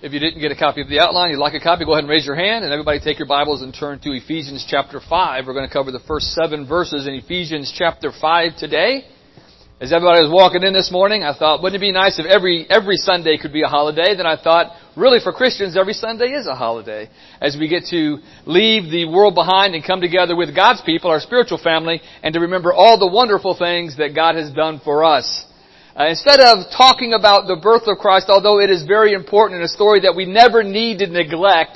If you didn't get a copy of the outline, you'd like a copy, go ahead and raise your hand, and everybody take your Bibles and turn to Ephesians chapter 5. We're going to cover the first 7 verses in Ephesians chapter 5 today. As everybody was walking in this morning, I thought, wouldn't it be nice if every Sunday could be a holiday? Then I thought, really for Christians, every Sunday is a holiday. As we get to leave the world behind and come together with God's people, our spiritual family, and to remember all the wonderful things that God has done for us. Instead of talking about the birth of Christ, although it is very important and a story that we never need to neglect,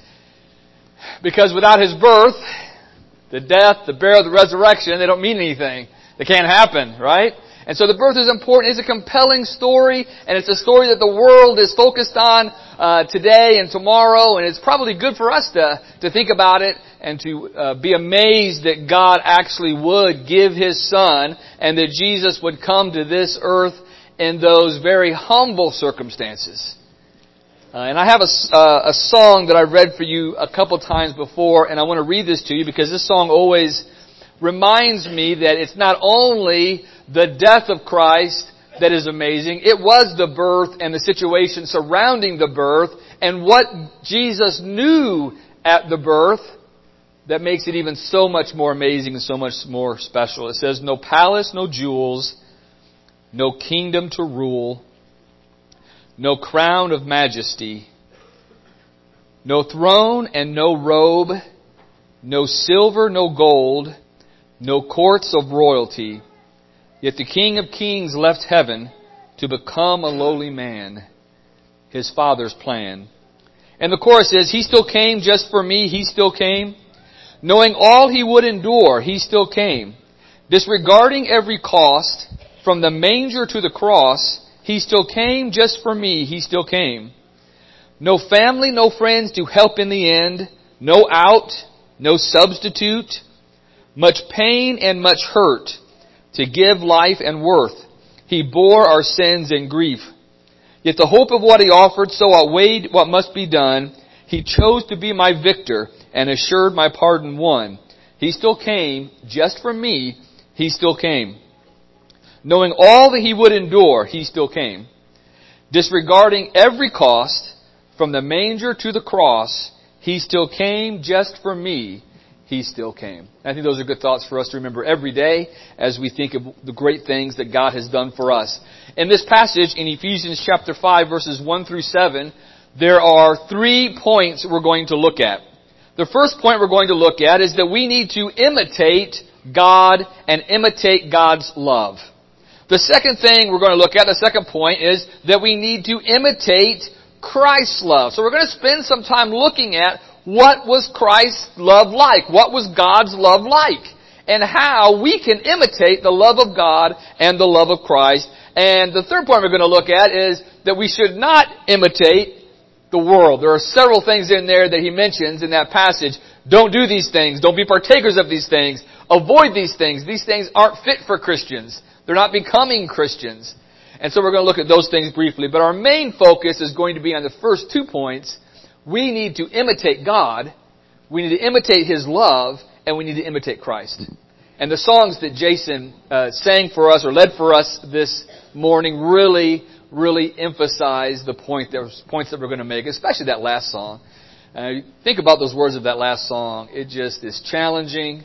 because without His birth, the death, the burial, the resurrection, they don't mean anything. They can't happen, right? And so the birth is important. It's a compelling story, and it's a story that the world is focused on today and tomorrow, and it's probably good for us to think about it and to be amazed that God actually would give His Son and that Jesus would come to this earth in those very humble circumstances. And I have a song that I've read for you a couple times before, and I want to read this to you because this song always reminds me that it's not only the death of Christ that is amazing. It was the birth and the situation surrounding the birth and what Jesus knew at the birth that makes it even so much more amazing and so much more special. It says, no palace, no jewels, no kingdom to rule, no crown of majesty, no throne and no robe, no silver, no gold, no courts of royalty. Yet the King of Kings left heaven to become a lowly man, His Father's plan. And the chorus is, He still came just for me, He still came. Knowing all He would endure, He still came. Disregarding every cost, from the manger to the cross, He still came just for me, He still came. No family, no friends to help in the end, no out, no substitute, much pain and much hurt to give life and worth. He bore our sins and grief. Yet the hope of what He offered so outweighed what must be done. He chose to be my victor and assured my pardon won. He still came just for me. He still came. Knowing all that He would endure, He still came. Disregarding every cost, from the manger to the cross, He still came just for me. He still came. I think those are good thoughts for us to remember every day as we think of the great things that God has done for us. In this passage, in Ephesians chapter 5, verses 1 through 7, there are 3 points we're going to look at. The first point we're going to look at is that we need to imitate God and imitate God's love. The second thing we're going to look at, the second point, is that we need to imitate Christ's love. So we're going to spend some time looking at what was Christ's love like? What was God's love like? And how we can imitate the love of God and the love of Christ. And the third point we're going to look at is that we should not imitate the world. There are several things in there that he mentions in that passage. Don't do these things. Don't be partakers of these things. Avoid these things. These things aren't fit for Christians. They're not becoming Christians. And so we're going to look at those things briefly. But our main focus is going to be on the first 2 points. We need to imitate God, we need to imitate His love, and we need to imitate Christ. And the songs that Jason sang for us or led for us this morning really emphasize the points that we're going to make, especially that last song. Think about those words of that last song. It just is challenging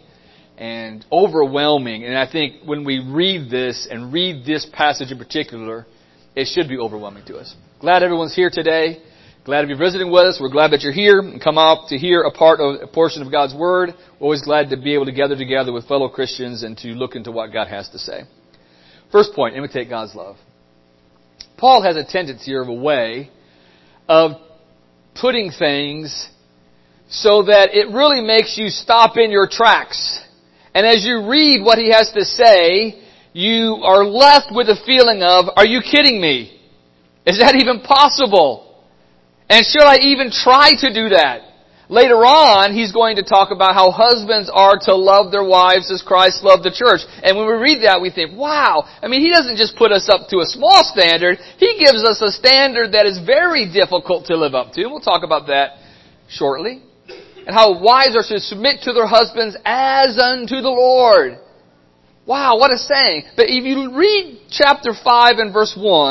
and overwhelming. And I think when we read this and read this passage in particular, it should be overwhelming to us. Glad everyone's here today. Glad to be visiting with us. We're glad that you're here and come out to hear a portion of God's Word. We're always glad to be able to gather together with fellow Christians and to look into what God has to say. First point, imitate God's love. Paul has a tendency or a way of putting things so that it really makes you stop in your tracks. And as you read what he has to say, you are left with a feeling of, are you kidding me? Is that even possible? And should I even try to do that? Later on, he's going to talk about how husbands are to love their wives as Christ loved the church. And when we read that, we think, wow. I mean, he doesn't just put us up to a small standard. He gives us a standard that is very difficult to live up to. And we'll talk about that shortly. And how wives are to submit to their husbands as unto the Lord. Wow, what a saying. But if you read chapter 5 and verse 1,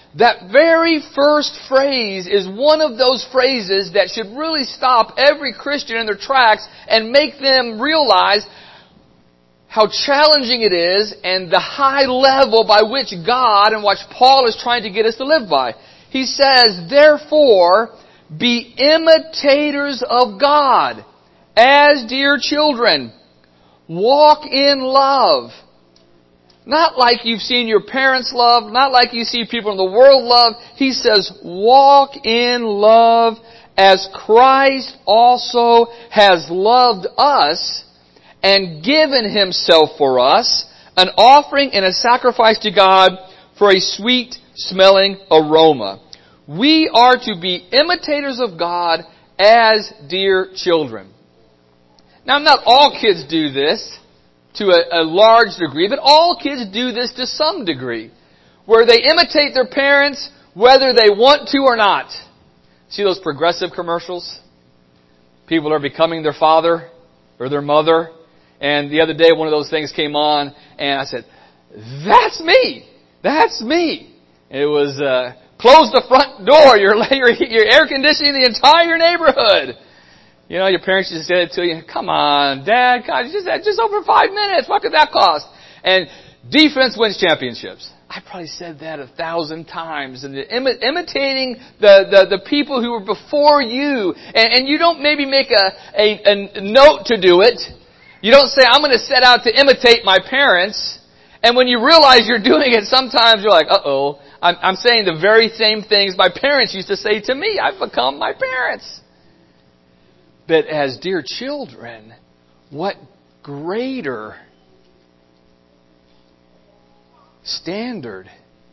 That very first phrase is one of those phrases that should really stop every Christian in their tracks and make them realize how challenging it is and the high level by which God and what Paul is trying to get us to live by. He says, therefore, be imitators of God as dear children. Walk in love. Not like you've seen your parents love, not like you see people in the world love. He says, walk in love as Christ also has loved us and given Himself for us, an offering and a sacrifice to God for a sweet-smelling aroma. We are to be imitators of God as dear children. Now, not all kids do this to a large degree, but all kids do this to some degree, where they imitate their parents whether they want to or not. See those progressive commercials? People are becoming their father or their mother. And the other day one of those things came on and I said, that's me! That's me! It was, close the front door, you're air conditioning the entire neighborhood. You know, your parents just said it to you, come on, Dad, God, just over 5 minutes, what could that cost? And defense wins championships. I probably said that 1,000 times. And imitating the people who were before you. And you don't maybe make a note to do it. You don't say, I'm going to set out to imitate my parents. And when you realize you're doing it, sometimes you're like, uh-oh, I'm saying the very same things my parents used to say to me. I've become my parents. But as dear children, what greater standard,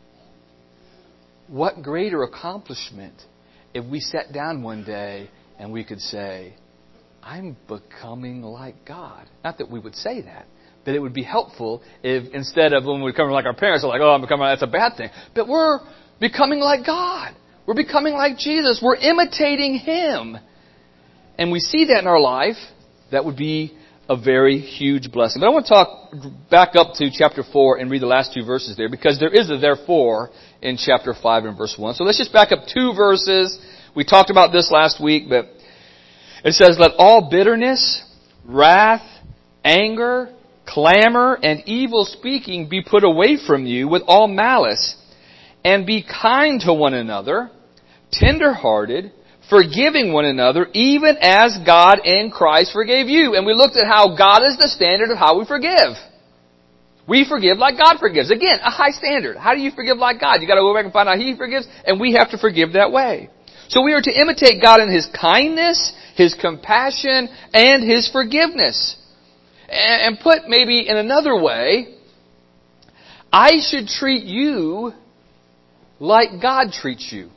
what greater accomplishment if we sat down one day and we could say, I'm becoming like God. Not that we would say that, but it would be helpful if instead of when we become like our parents, we're like, oh, I'm becoming, that's a bad thing. But we're becoming like God. We're becoming like Jesus. We're imitating Him. And we see that in our life. That would be a very huge blessing. But I want to talk back up to chapter 4 and read the last 2 verses there, because there is a therefore in chapter 5 and verse 1. So let's just back up 2 verses. We talked about this last week, but it says, let all bitterness, wrath, anger, clamor, and evil speaking be put away from you with all malice, and be kind to one another, tender-hearted, forgiving one another, even as God in Christ forgave you. And we looked at how God is the standard of how we forgive. We forgive like God forgives. Again, a high standard. How do you forgive like God? You got to go back and find out He forgives, and we have to forgive that way. So we are to imitate God in His kindness, His compassion, and His forgiveness. And put maybe in another way, I should treat you like God treats you.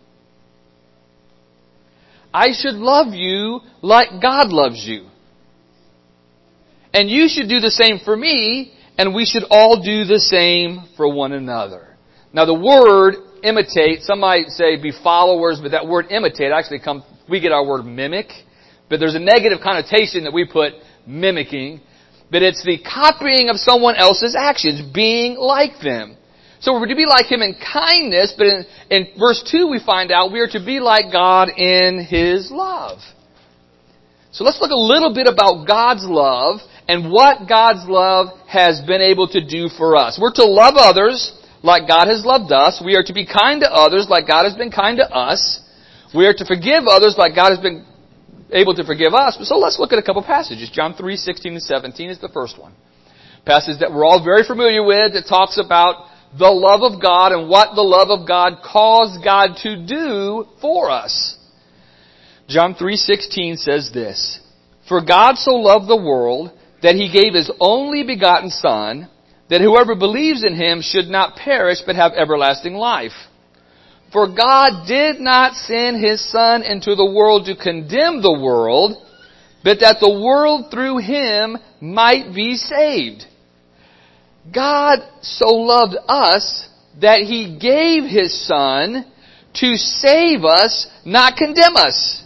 I should love you like God loves you. And you should do the same for me, and we should all do the same for one another. Now the word imitate, some might say be followers, but that word imitate actually comes, we get our word mimic, but there's a negative connotation that we put mimicking, but it's the copying of someone else's actions, being like them. So we're to be like Him in kindness, but in verse 2 we find out we are to be like God in His love. So let's look a little bit about God's love and what God's love has been able to do for us. We're to love others like God has loved us. We are to be kind to others like God has been kind to us. We are to forgive others like God has been able to forgive us. So let's look at a couple passages. John 3:16 and 17 is the first one. Passage that we're all very familiar with that talks about the love of God and what the love of God caused God to do for us. John 3:16 says this, for God so loved the world that He gave His only begotten Son, that whoever believes in Him should not perish but have everlasting life. For God did not send His Son into the world to condemn the world, but that the world through Him might be saved. God so loved us that He gave His Son to save us, not condemn us.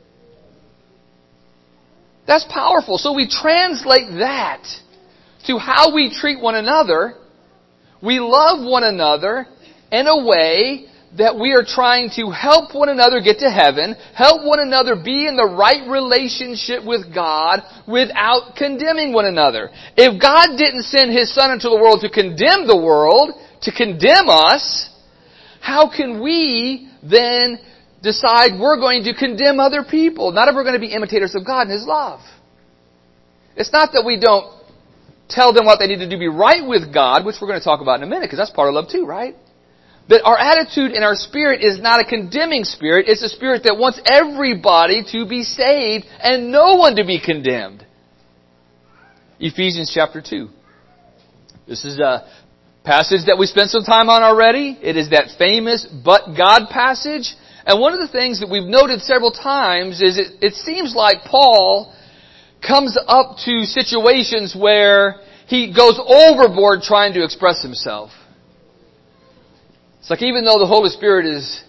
That's powerful. So we translate that to how we treat one another. We love one another in a way that we are trying to help one another get to heaven, help one another be in the right relationship with God without condemning one another. If God didn't send His Son into the world to condemn the world, to condemn us, how can we then decide we're going to condemn other people? Not if we're going to be imitators of God and His love. It's not that we don't tell them what they need to do to be right with God, which we're going to talk about in a minute, because that's part of love too, right? But our attitude and our spirit is not a condemning spirit. It's a spirit that wants everybody to be saved and no one to be condemned. Ephesians chapter 2. This is a passage that we spent some time on already. It is that famous "but God" passage. And one of the things that we've noted several times is it seems like Paul comes up to situations where he goes overboard trying to express himself. It's like even though the Holy Spirit is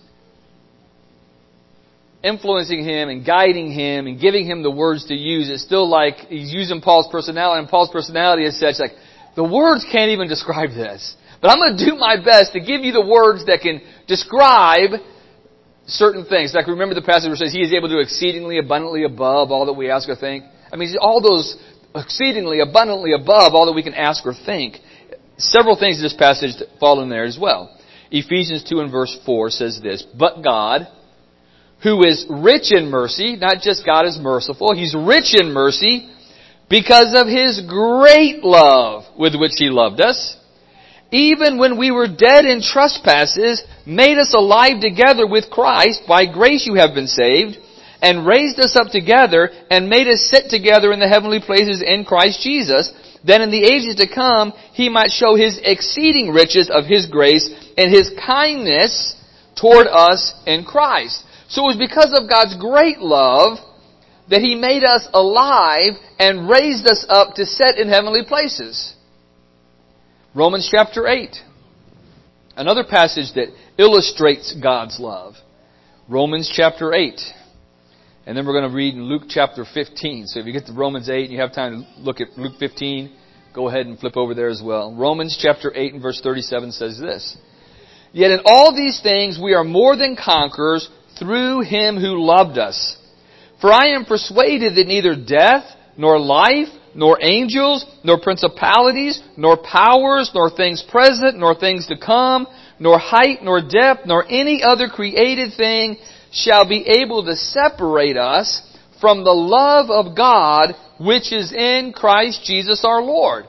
influencing him and guiding him and giving him the words to use, it's still like he's using Paul's personality, and Paul's personality is such like, the words can't even describe this. But I'm going to do my best to give you the words that can describe certain things. Like remember the passage where it says, He is able to do exceedingly abundantly above all that we ask or think. I mean, all those exceedingly abundantly above all that we can ask or think. Several things in this passage that fall in there as well. Ephesians 2 and verse 4 says this, "But God, who is rich in mercy," not just God is merciful, He's rich in mercy, "because of His great love with which He loved us, even when we were dead in trespasses, made us alive together with Christ. By grace you have been saved, and raised us up together, and made us sit together in the heavenly places in Christ Jesus, that in the ages to come He might show His exceeding riches of His grace and His kindness toward us in Christ." So it was because of God's great love that He made us alive and raised us up to sit in heavenly places. Romans chapter 8. Another passage that illustrates God's love. Romans chapter 8. And then we're going to read in Luke chapter 15. So if you get to Romans 8 and you have time to look at Luke 15, go ahead and flip over there as well. Romans chapter 8 and verse 37 says this, "Yet in all these things we are more than conquerors through Him who loved us. For I am persuaded that neither death, nor life, nor angels, nor principalities, nor powers, nor things present, nor things to come, nor height, nor depth, nor any other created thing shall be able to separate us from the love of God which is in Christ Jesus our Lord."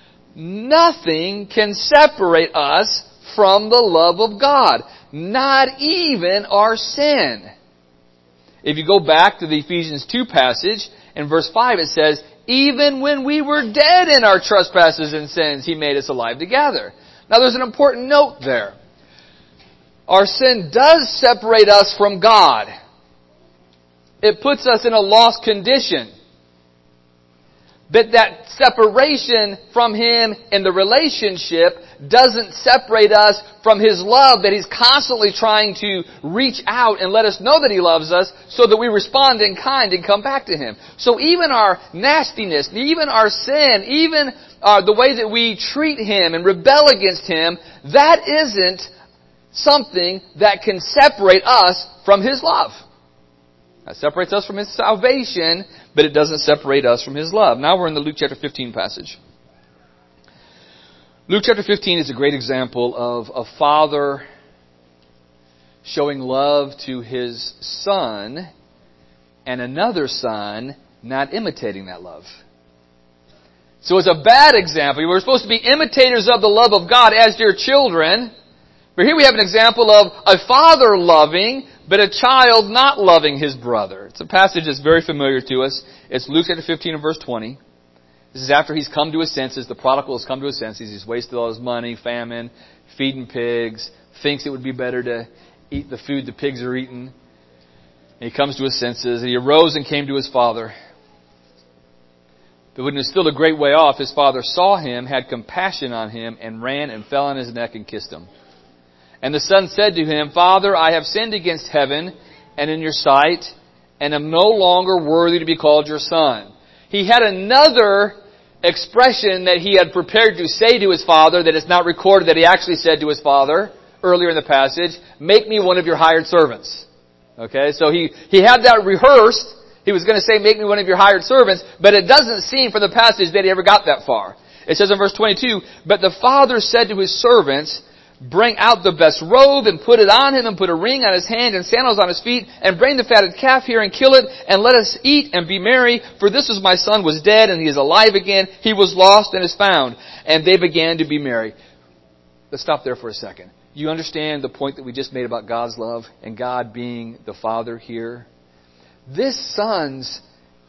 Nothing can separate us from the love of God. Not even our sin. If you go back to the Ephesians 2 passage, in verse 5 it says, "Even when we were dead in our trespasses and sins, He made us alive together." Now there's an important note there. Our sin does separate us from God. It puts us in a lost condition. But that separation from Him in the relationship doesn't separate us from His love that He's constantly trying to reach out and let us know that He loves us so that we respond in kind and come back to Him. So even our nastiness, even our sin, even the way that we treat Him and rebel against Him, that isn't something that can separate us from His love. That separates us from His salvation, but it doesn't separate us from His love. Now we're in the Luke chapter 15 passage. Luke chapter 15 is a great example of a father showing love to his son and another son not imitating that love. So it's a bad example. We're supposed to be imitators of the love of God as dear children. But here we have an example of a father loving, but a child not loving his brother. It's a passage that's very familiar to us. It's Luke chapter 15 and verse 20. This is after he's come to his senses. The prodigal has come to his senses. He's wasted all his money, famine, feeding pigs, thinks it would be better to eat the food the pigs are eating. And he comes to his senses. And he arose and came to his father. But when he was still a great way off, his father saw him, had compassion on him, and ran and fell on his neck and kissed him. And the son said to him, "Father, I have sinned against heaven and in your sight, and am no longer worthy to be called your son." He had another expression that he had prepared to say to his father that it's not recorded that he actually said to his father earlier in the passage, make me one of your hired servants. Okay, so he had that rehearsed. He was going to say, make me one of your hired servants, but it doesn't seem from the passage that he ever got that far. It says in verse 22, but the father said to his servants, bring out the best robe and put it on him, and put a ring on his hand and sandals on his feet, and bring the fatted calf here and kill it, and let us eat and be merry. For this is my son was dead and he is alive again. He was lost and is found. And they began to be merry. Let's stop there for a second. You understand the point that we just made about God's love and God being the Father here? This son's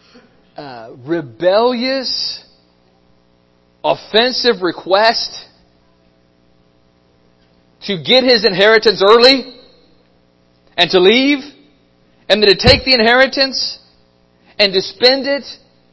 rebellious, offensive request to get his inheritance early and to leave, and then to take the inheritance and to spend it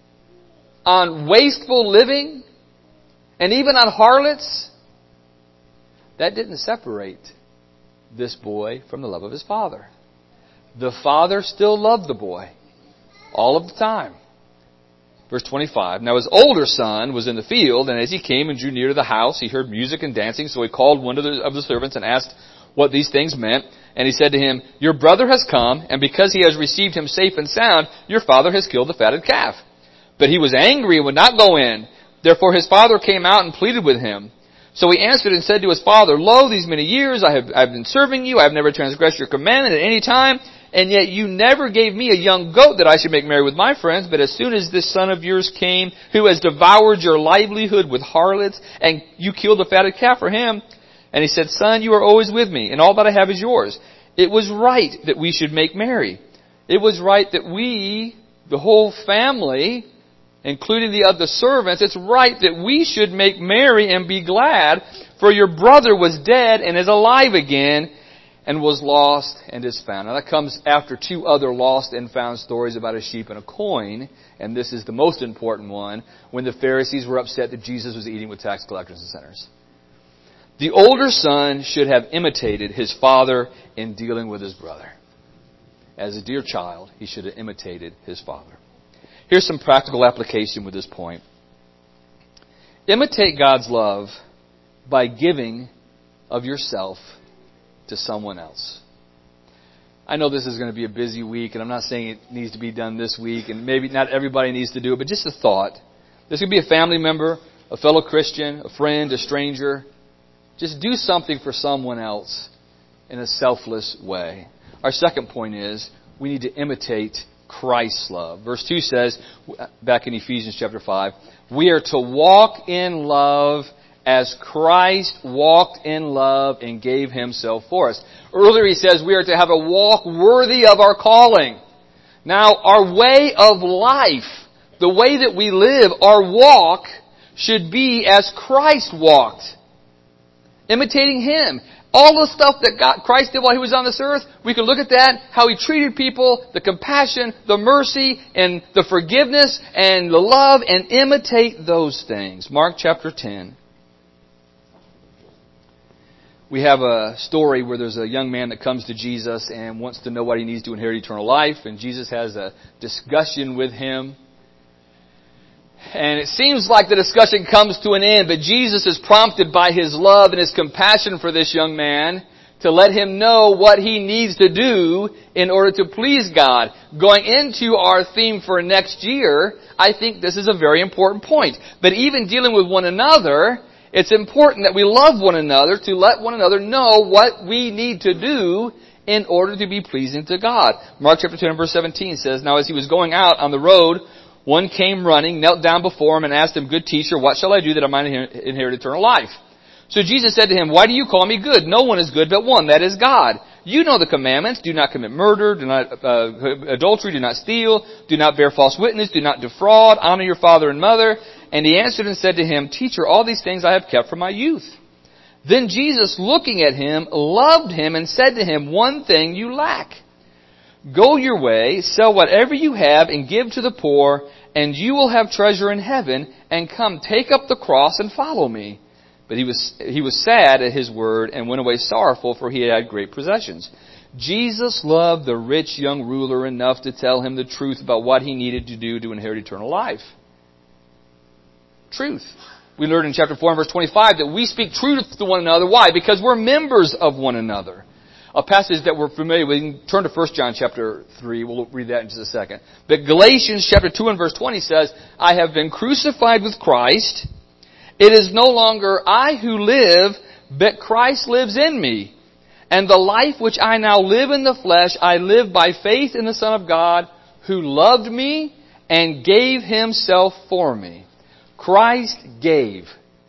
on wasteful living and even on harlots, that didn't separate this boy from the love of his father. The father still loved the boy all of the time. Verse 25, now his older son was in the field, and as he came and drew near to the house, he heard music and dancing. So he called one of the servants and asked what these things meant. And he said to him, your brother has come, and because he has received him safe and sound, your father has killed the fatted calf. But he was angry and would not go in. Therefore his father came out and pleaded with him. So he answered and said to his father, lo, these many years I have been serving you. I have never transgressed your commandment at any time. And yet you never gave me a young goat that I should make merry with my friends. But as soon as this son of yours came, who has devoured your livelihood with harlots, and you killed the fatted calf for him. And he said, son, you are always with me, and all that I have is yours. It was right that we should make merry. It was right that we, the whole family, including the other servants, it's right that we should make merry and be glad. For your brother was dead and is alive again, and was lost and is found. Now that comes after two other lost and found stories about a sheep and a coin. And this is the most important one, when the Pharisees were upset that Jesus was eating with tax collectors and sinners. The older son should have imitated his father in dealing with his brother. As a dear child, he should have imitated his father. Here's some practical application with this point. Imitate God's love by giving of yourself to someone else. I know this is going to be a busy week, and I'm not saying it needs to be done this week, and maybe not everybody needs to do it, but just a thought. This could be a family member, a fellow Christian, a friend, a stranger. Just do something for someone else in a selfless way. Our second point is we need to imitate Christ's love. Verse 2 says, back in Ephesians chapter 5, we are to walk in love as Christ walked in love and gave himself for us. Earlier he says we are to have a walk worthy of our calling. Now, our way of life, the way that we live, our walk should be as Christ walked. Imitating Him. All the stuff that Christ did while He was on this earth, we can look at that, how He treated people, the compassion, the mercy, and the forgiveness, and the love, and imitate those things. Mark chapter 10. We have a story where there's a young man that comes to Jesus and wants to know what he needs to inherit eternal life. And Jesus has a discussion with him. And it seems like the discussion comes to an end, but Jesus is prompted by His love and His compassion for this young man to let him know what he needs to do in order to please God. Going into our theme for next year, I think this is a very important point. But even dealing with one another, it's important that we love one another, to let one another know what we need to do in order to be pleasing to God. Mark chapter 10 verse 17 says, now as he was going out on the road, one came running, knelt down before him, and asked him, good teacher, what shall I do that I might inherit eternal life? So Jesus said to him, why do you call me good? No one is good but one, that is God. You know the commandments. Do not commit murder, do not adultery, do not steal, do not bear false witness, do not defraud, honor your father and mother. And he answered and said to him, teacher, all these things I have kept from my youth. Then Jesus, looking at him, loved him and said to him, one thing you lack. Go your way, sell whatever you have and give to the poor, and you will have treasure in heaven, and come, take up the cross and follow me. But he was sad at his word and went away sorrowful, for he had great possessions. Jesus loved the rich young ruler enough to tell him the truth about what he needed to do to inherit eternal life. Truth. we learned in chapter 4 and verse 25 that we speak truth to one another. Why? Because we're members of one another. A passage that we're familiar with. You can turn to 1 John chapter 3. We'll read that in just a second. But Galatians chapter 2 and verse 20 says, I have been crucified with Christ. It is no longer I who live, but Christ lives in me. And the life which I now live in the flesh, I live by faith in the Son of God, who loved me and gave Himself for me. Christ gave.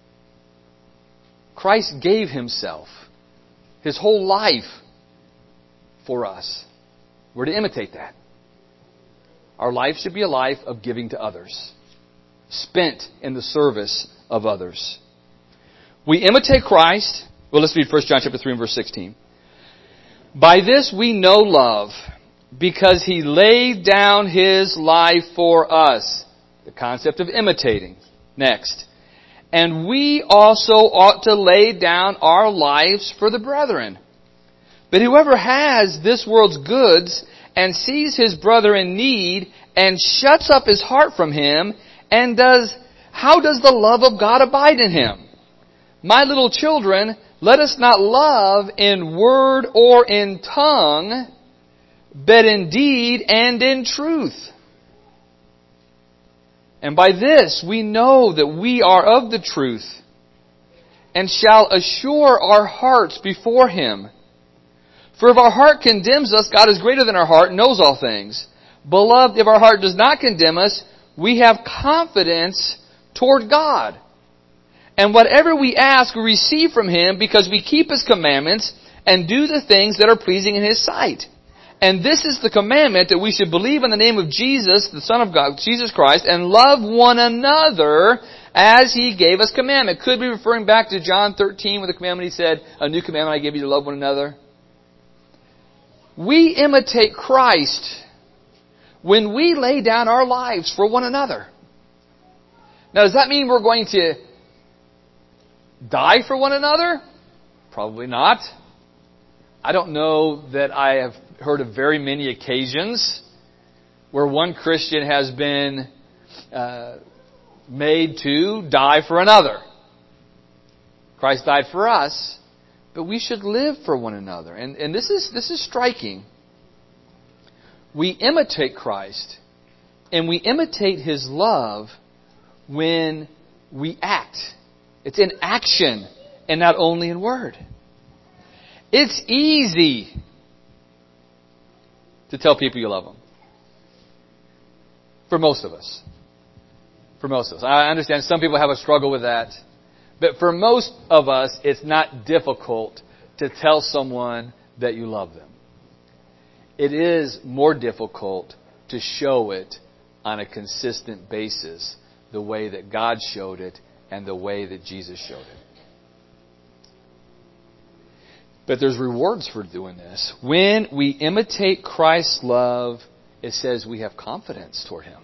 Christ gave Himself. His whole life for us. We're to imitate that. Our life should be a life of giving to others. Spent in the service of others. We imitate Christ. Well, let's read 1 John chapter 3 and verse 16. By this we know love, because He laid down His life for us. The concept of imitating. Next. And we also ought to lay down our lives for the brethren. But whoever has this world's goods and sees his brother in need and shuts up his heart from him, how does the love of God abide in him? My little children, let us not love in word or in tongue, but in deed and in truth. And by this we know that we are of the truth, and shall assure our hearts before Him. For if our heart condemns us, God is greater than our heart and knows all things. Beloved, if our heart does not condemn us, we have confidence toward God. And whatever we ask, we receive from Him, because we keep His commandments and do the things that are pleasing in His sight. And this is the commandment, that we should believe in the name of Jesus, the Son of God, Jesus Christ, and love one another as He gave us commandment. Could be referring back to John 13 with the commandment He said, a new commandment I give you, to love one another. We imitate Christ when we lay down our lives for one another. Now, does that mean we're going to die for one another? Probably not. I don't know that I have heard of very many occasions where one Christian has been made to die for another. Christ died for us, but we should live for one another. And this is striking. We imitate Christ, and we imitate His love when we act. It's in action and not only in word. It's easy to tell people you love them. For most of us. For most of us. I understand some people have a struggle with that. But for most of us, it's not difficult to tell someone that you love them. It is more difficult to show it on a consistent basis, the way that God showed it and the way that Jesus showed it. But there's rewards for doing this. When we imitate Christ's love, it says we have confidence toward Him.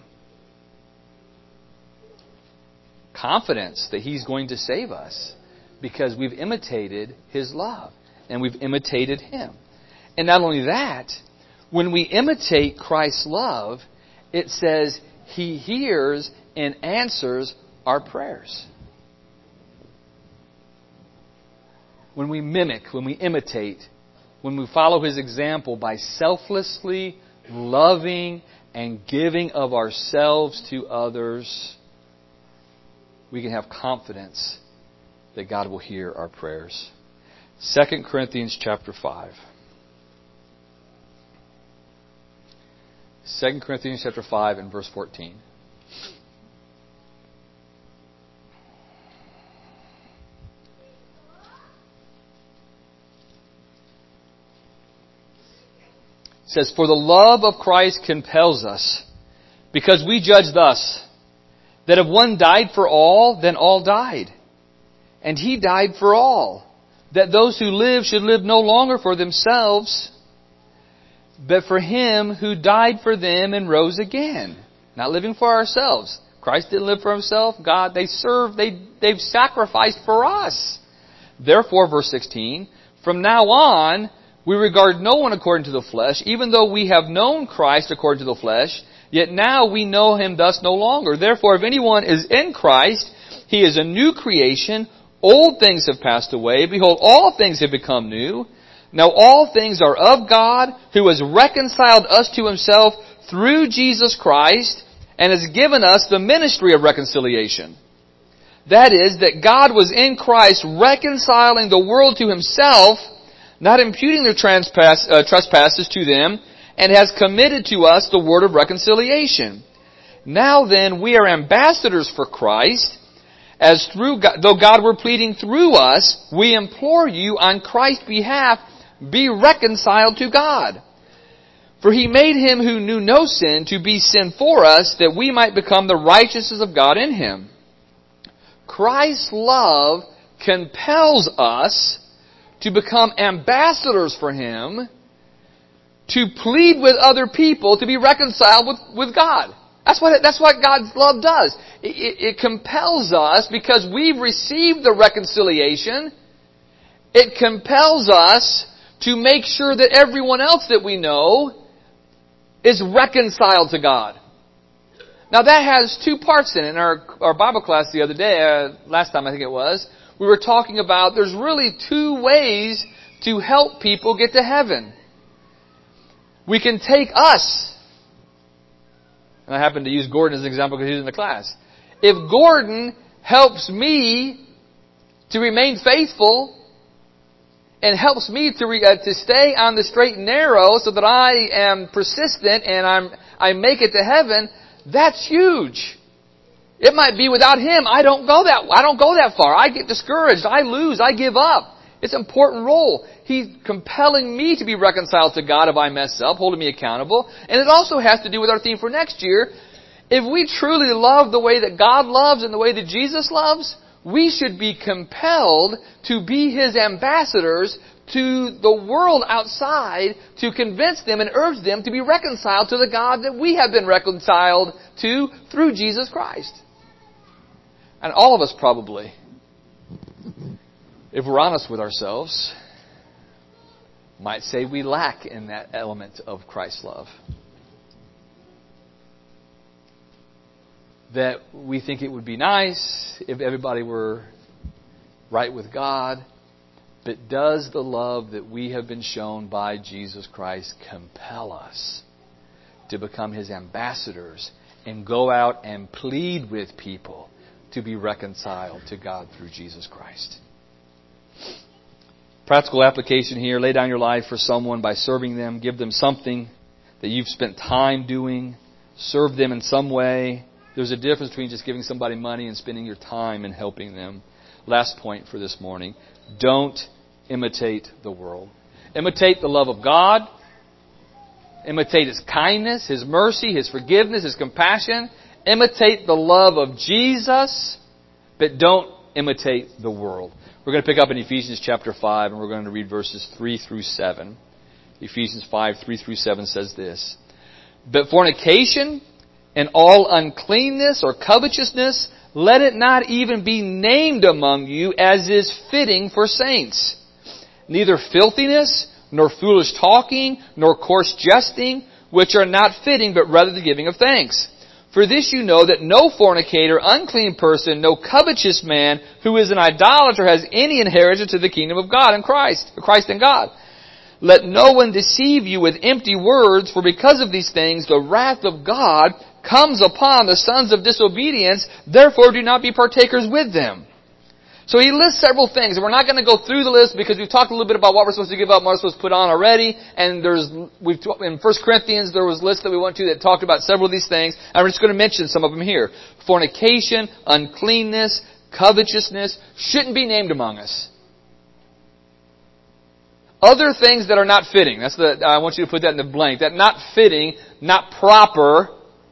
Confidence that He's going to save us because we've imitated His love and we've imitated Him. And not only that, when we imitate Christ's love, it says He hears and answers our prayers. When we mimic, when we imitate, when we follow His example by selflessly loving and giving of ourselves to others, we can have confidence that God will hear our prayers. 2 Corinthians chapter 5. 2 Corinthians chapter 5 and verse 14. It says, for the love of Christ compels us, because we judge thus, that if one died for all, then all died. And He died for all, that those who live should live no longer for themselves, but for Him who died for them and rose again. Not living for ourselves. Christ didn't live for Himself. God, they've sacrificed for us. Therefore, verse 16, from now on, we regard no one according to the flesh, even though we have known Christ according to the flesh, yet now we know Him thus no longer. Therefore, if anyone is in Christ, He is a new creation. Old things have passed away. Behold, all things have become new. Now all things are of God, who has reconciled us to Himself through Jesus Christ, and has given us the ministry of reconciliation. That is, that God was in Christ reconciling the world to Himself, not imputing their trespasses to them, and has committed to us the word of reconciliation. Now then, we are ambassadors for Christ, as though God were pleading through us, we implore you on Christ's behalf, be reconciled to God. For He made Him who knew no sin to be sin for us, that we might become the righteousness of God in Him. Christ's love compels us to become ambassadors for Him, to plead with other people to be reconciled with God. That's what God's love does. It compels us because we've received the reconciliation. It compels us to make sure that everyone else that we know is reconciled to God. Now that has two parts in it. In our Bible class the other day, last time I think it was, we were talking about there's really two ways to help people get to heaven. We can take us, and I happen to use Gordon as an example because he's in the class. If Gordon helps me to remain faithful and helps me to stay on the straight and narrow so that I am persistent and I make it to heaven, that's huge. It might be without him, I don't go that far. I get discouraged. I lose. I give up. It's an important role. He's compelling me to be reconciled to God if I mess up, holding me accountable. And it also has to do with our theme for next year. If we truly love the way that God loves and the way that Jesus loves, we should be compelled to be His ambassadors to the world outside to convince them and urge them to be reconciled to the God that we have been reconciled to through Jesus Christ. And all of us probably, if we're honest with ourselves, might say we lack in that element of Christ's love. That we think it would be nice if everybody were right with God. But does the love that we have been shown by Jesus Christ compel us to become His ambassadors and go out and plead with people to be reconciled to God through Jesus Christ? Practical application here. Lay down your life for someone by serving them. Give them something that you've spent time doing. Serve them in some way. There's a difference between just giving somebody money and spending your time and helping them. Last point for this morning. Don't imitate the world. Imitate the love of God. Imitate His kindness, His mercy, His forgiveness, His compassion. Imitate the love of Jesus, but don't imitate the world. We're going to pick up in Ephesians chapter 5, and we're going to read verses 3 through 7. Ephesians 5, 3 through 7 says this. But fornication and all uncleanness or covetousness, let it not even be named among you as is fitting for saints. Neither filthiness, nor foolish talking, nor coarse jesting, which are not fitting, but rather the giving of thanks. For this you know that no fornicator, unclean person, no covetous man who is an idolater has any inheritance to the kingdom of God in Christ in God. Let no one deceive you with empty words, for because of these things the wrath of God comes upon the sons of disobedience. Therefore do not be partakers with them. So he lists several things, and we're not going to go through the list because we've talked a little bit about what we're supposed to give up, what we're supposed to put on already. And in 1 Corinthians there was lists that we went to that talked about several of these things. And we're just going to mention some of them here. Fornication, uncleanness, covetousness shouldn't be named among us. Other things that are not fitting. I want you to put that in the blank. That not fitting, not proper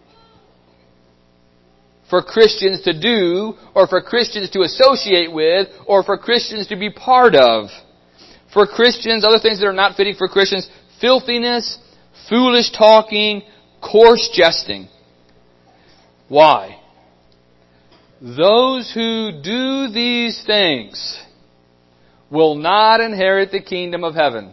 for Christians to do, or for Christians to associate with, or for Christians to be part of. For Christians, other things that are not fitting for Christians, filthiness, foolish talking, coarse jesting. Why? Those who do these things will not inherit the kingdom of heaven.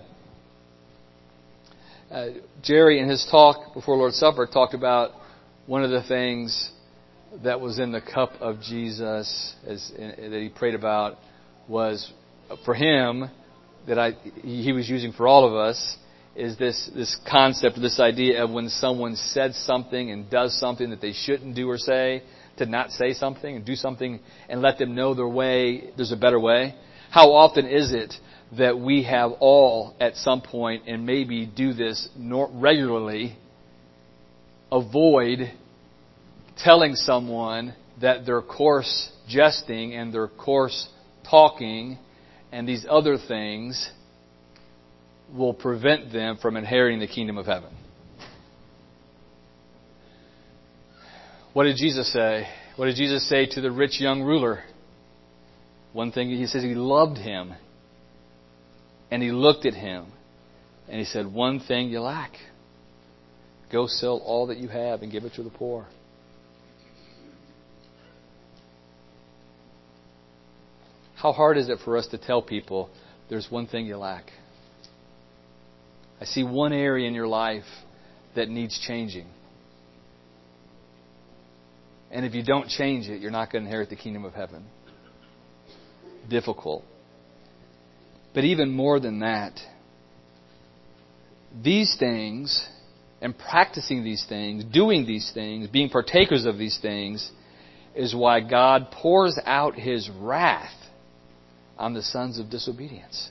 Jerry, in his talk before Lord's Supper, talked about one of the things that was in the cup of Jesus that he prayed about was, for him, that he was using for all of us, is this concept, this idea of when someone said something and does something that they shouldn't do or say, to not say something and do something and let them know there's a better way. How often is it that we have all, at some point, and maybe do this regularly, avoid telling someone that their coarse jesting and their coarse talking and these other things will prevent them from inheriting the kingdom of heaven? What did Jesus say? What did Jesus say to the rich young ruler? One thing, he says he loved him. And he looked at him. And he said, one thing you lack. Go sell all that you have and give it to the poor. How hard is it for us to tell people, there's one thing you lack? I see one area in your life that needs changing. And if you don't change it, you're not going to inherit the kingdom of heaven. Difficult. But even more than that, these things, and practicing these things, doing these things, being partakers of these things, is why God pours out His wrath on the sons of disobedience.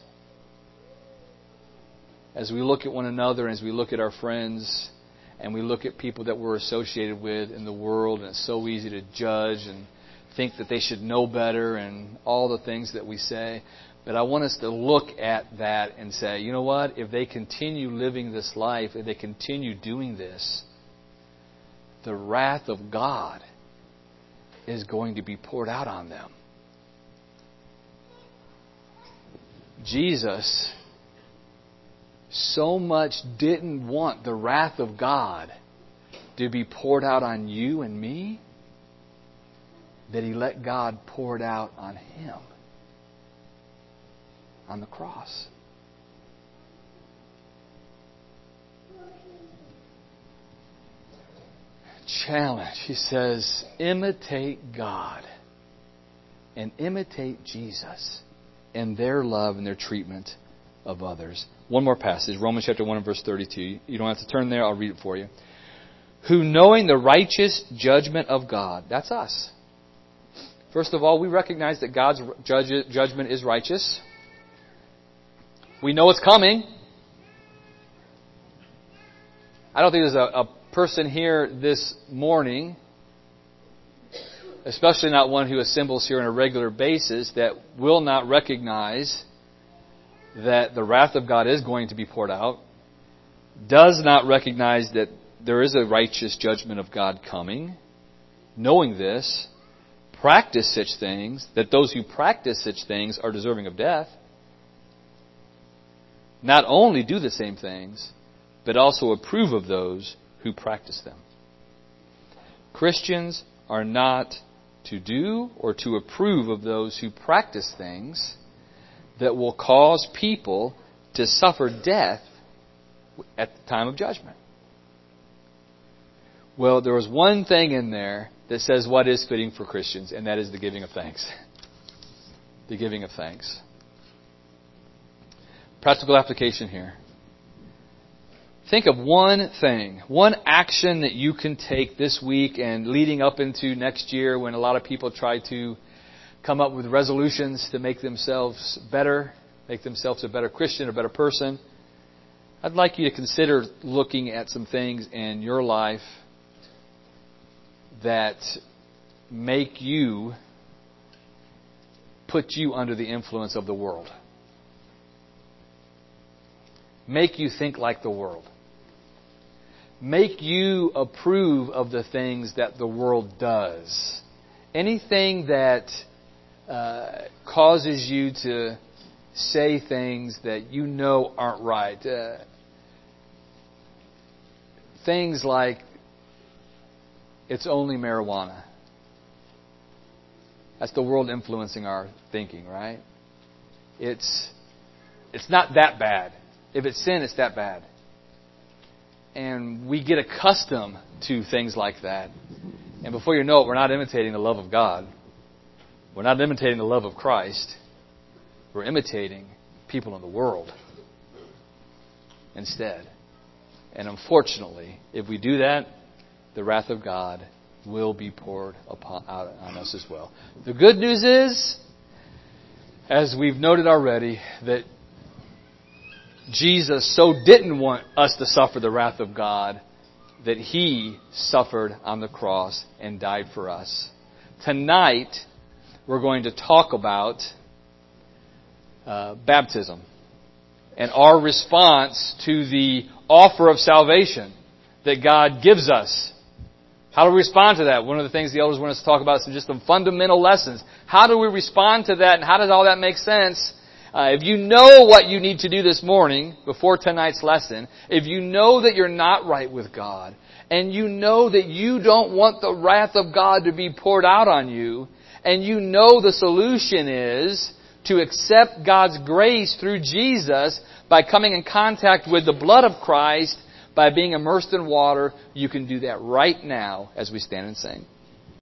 As we look at one another, as we look at our friends, and we look at people that we're associated with in the world, and it's so easy to judge and think that they should know better and all the things that we say. But I want us to look at that and say, you know what? If they continue living this life, if they continue doing this, the wrath of God is going to be poured out on them. Jesus so much didn't want the wrath of God to be poured out on you and me that He let God pour it out on Him on the cross. Challenge. He says, imitate God and imitate Jesus in their love and their treatment of others. One more passage, Romans chapter 1 and verse 32. You don't have to turn there, I'll read it for you. Who, knowing the righteous judgment of God, that's us. First of all, we recognize that God's judgment is righteous. We know it's coming. I don't think there's a person here this morning, especially not one who assembles here on a regular basis, that will not recognize that the wrath of God is going to be poured out, does not recognize that there is a righteous judgment of God coming, knowing this, practice such things, that those who practice such things are deserving of death, not only do the same things, but also approve of those who practice them. Christians are not to do or to approve of those who practice things that will cause people to suffer death at the time of judgment. Well, there was one thing in there that says what is fitting for Christians, and that is the giving of thanks. The giving of thanks. Practical application here. Think of one thing, one action that you can take this week and leading up into next year when a lot of people try to come up with resolutions to make themselves better, make themselves a better Christian, a better person. I'd like you to consider looking at some things in your life that make you, put you under the influence of the world. Make you think like the world. Make you approve of the things that the world does. Anything that causes you to say things that you know aren't right. Things like, it's only marijuana. That's the world influencing our thinking, right? It's not that bad. If it's sin, it's that bad. And we get accustomed to things like that. And before you know it, we're not imitating the love of God. We're not imitating the love of Christ. We're imitating people in the world instead. And unfortunately, if we do that, the wrath of God will be poured out on us as well. The good news is, as we've noted already, that Jesus so didn't want us to suffer the wrath of God that He suffered on the cross and died for us. Tonight, we're going to talk about baptism and our response to the offer of salvation that God gives us. How do we respond to that? One of the things the elders want us to talk about is just some fundamental lessons. How do we respond to that, and how does all that make sense? If you know what you need to do this morning before tonight's lesson, if you know that you're not right with God, and you know that you don't want the wrath of God to be poured out on you, and you know the solution is to accept God's grace through Jesus by coming in contact with the blood of Christ, by being immersed in water, you can do that right now as we stand and sing.